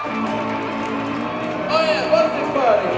Oh yeah, what's this party?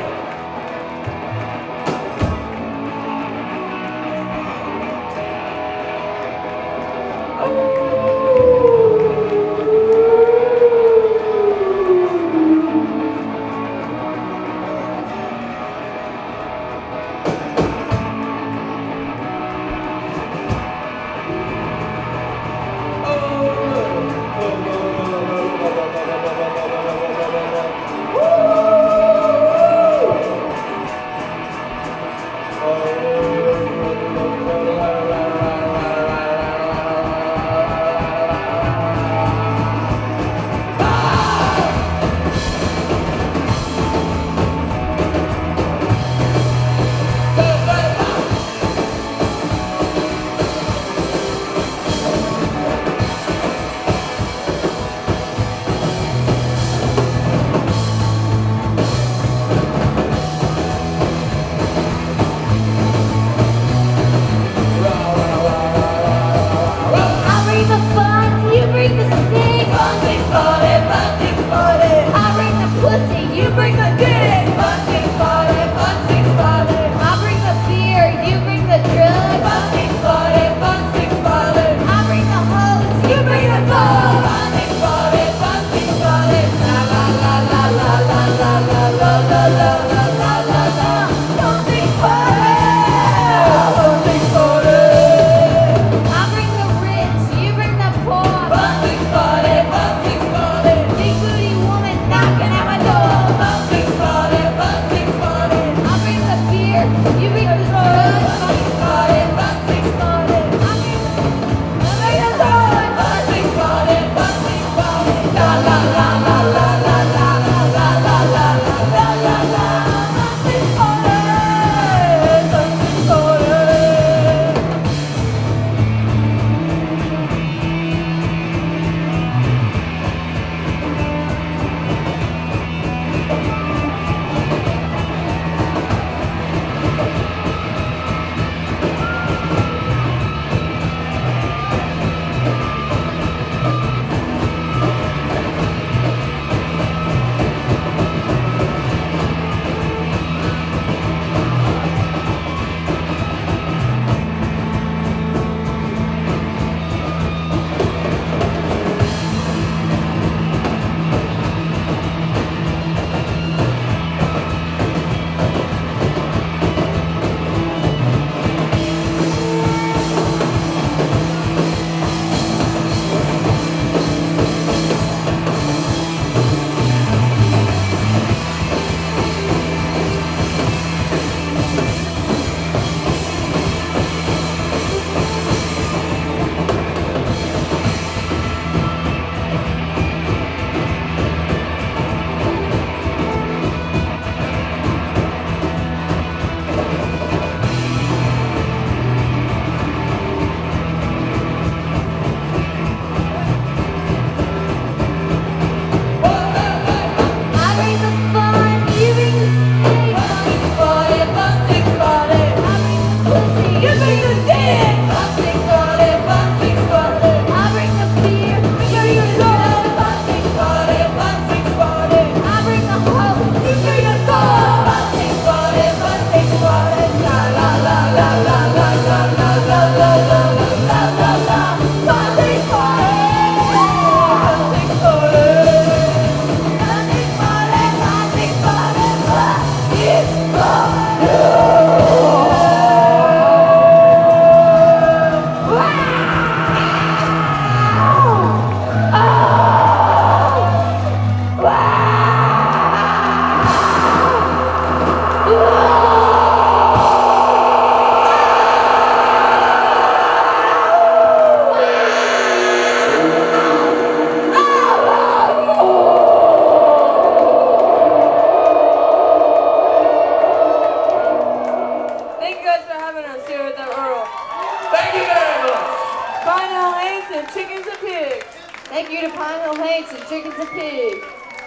Thank you to Pine Hill Hanks and Chickens and Pigs.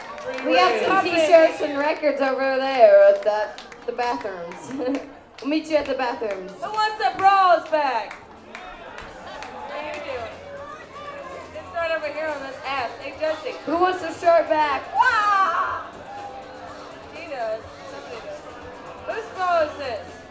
We got some t-shirts and records over there at the bathrooms. We'll meet you at the bathrooms. Who wants the bras back? What are you doing? Let's start over here on this ass. Hey, Jesse. Who wants their shirt back? Wow! does. Somebody does. Who follows this?